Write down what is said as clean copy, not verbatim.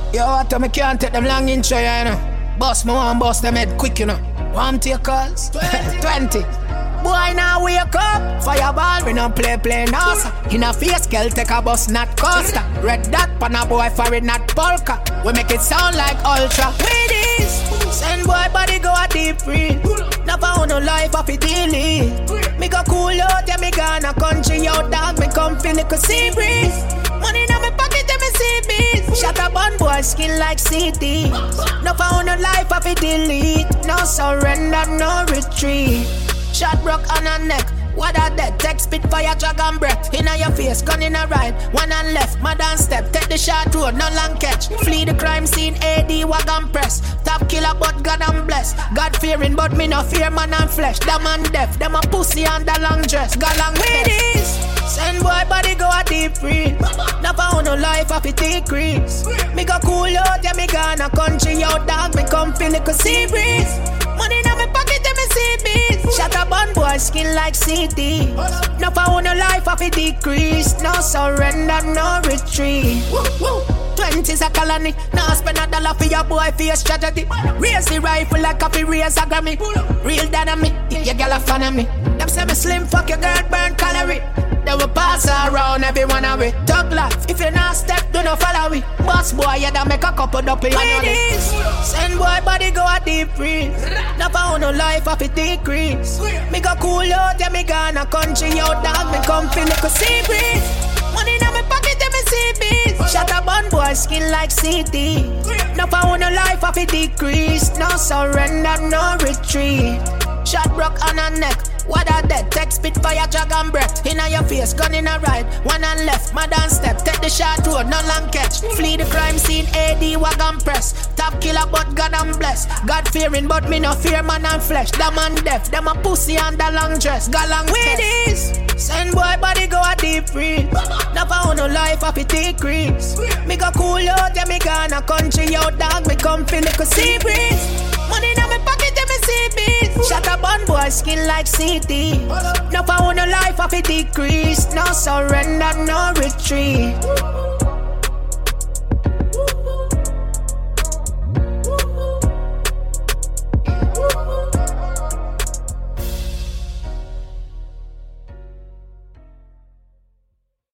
Yo, what me can't take them long intro, you know. Boss me one bust them head quick, you know. Want take calls? 20. Boy, now wake up. Fireball, we don't play NASA. In a face, girl, take a bus, not Costa. Red dot, pan a boy for it, not polka. We make it sound like ultra. With this, send boy body go a deep freeze. Never own no life off it daily. Me go cool out, yeah, me gonna country out, dog. Me come feel like a sea breeze. Money in my pocket, yeah, me see beats. Shut up on boy, skin like CD. Never own no life off it delete. No surrender, no retreat. Shot broke on her neck. What a dead, take spit fire, dragon breath. Inna your face, gun in a right. One and left, modern step. Take the short road, no long catch. Flee the crime scene, AD wagon press. Top killer, but God I'm blessed. God fearing, but me no fear man and flesh. Them man deaf, them a pussy and the long dress. Got long with this. Send boy body go a deep freeze. Never own no life off it decrease. Me go cool out, yeah me gonna country out, dog. Me come feel like a sea breeze. Money in my pocket, yeah me see beats. Shut up on boy, skin like CD. No power, no life off it decrease. No surrender, no retreat. 20's a colony. Now spend $1 for your boy for your strategy. Raise the rifle like a raise a Grammy. Real dynamic, your girl a fan of me. Them say me slim, fuck your girl, burn calorie. They will pass around everyone away. Talk life, if you not step, do not follow we. Boss boy, you don't make a couple doppy on this. Send boy body go a deep freeze. Never own no life off it decrease. Me go cool out, yeah me gonna country out, dog. Me come feel like a sea breeze. Money in my pocket, yeah me see beats. Shut up on boy, skin like CD. Never own no life off it decrease. No surrender, no retreat. Shot broke on her neck. What a dead, take spit fire, dragon breath. Inna your face, gun in a right. One and left, modern step. Take the short road, no long catch. Flee the crime scene, AD wagon press. Top killer, but God I'm blessed. God fearing, but me no fear man and flesh. Them man deaf, them a pussy and the long dress. Got long with this. Send boy body go a deep freeze. Never own no life off it decrease. Me go cool out, yeah me gonna country out, dog. Me come feel like a sea breeze. Money in my pocket, yeah me see beats. Shut up on boy, skin like CD. No power, no life off it decrease. No surrender, no retreat.